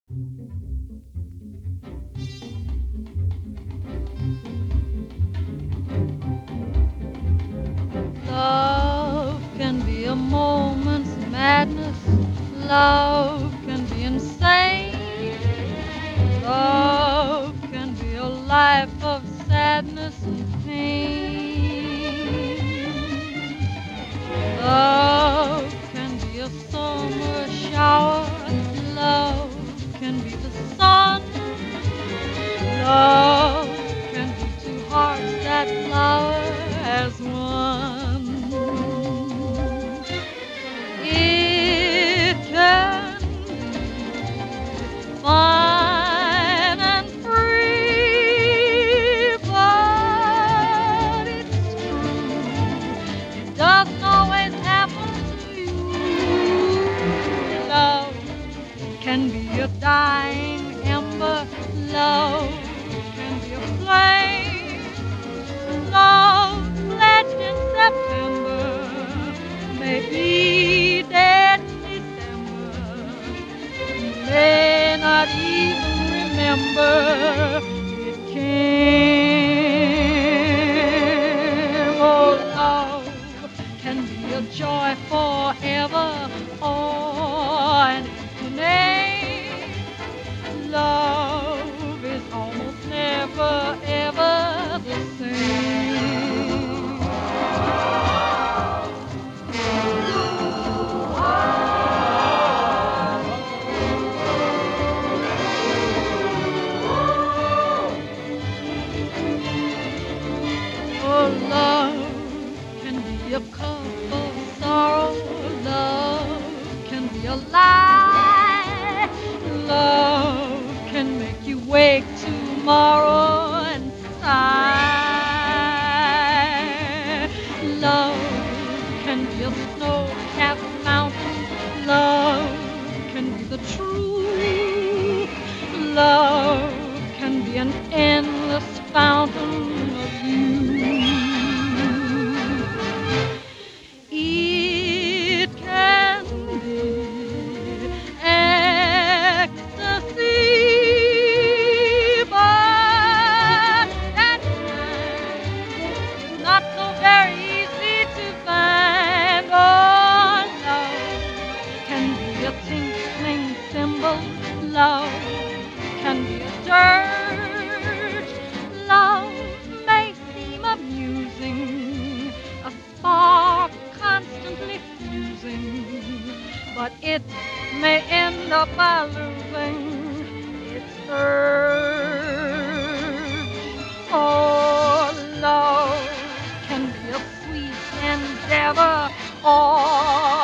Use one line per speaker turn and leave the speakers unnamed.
Love can be a moment's madness. Love can be insane. Love can be a life of sadness and pain. Love can be a summer shower. Love can be the sun. Love can be two hearts that flower as one. It can be fine and free, but it's true. It doesn't always happen to you. Love can be a dying ember. Love can be a flame. Love pledged in September may be dead in December. You may not even remember it came. Oh, love can be a joy forever or an empty name. Love is almost never, ever the same. Oh, love can be a cup of sorrow. Love can be a lie. Love can make you wake tomorrow and sigh. Love can be a snow-capped mountain. Love can be the truth. Love can be an endless fountain of youth. It can be ecstasy, but that's not so very easy to find. Oh, love can be a tinkling cymbal. Love can be a dirge. Love may seem amusing, a spark constantly fusing, but it may end up by losing its urge. Oh, love can be a sweet endeavor or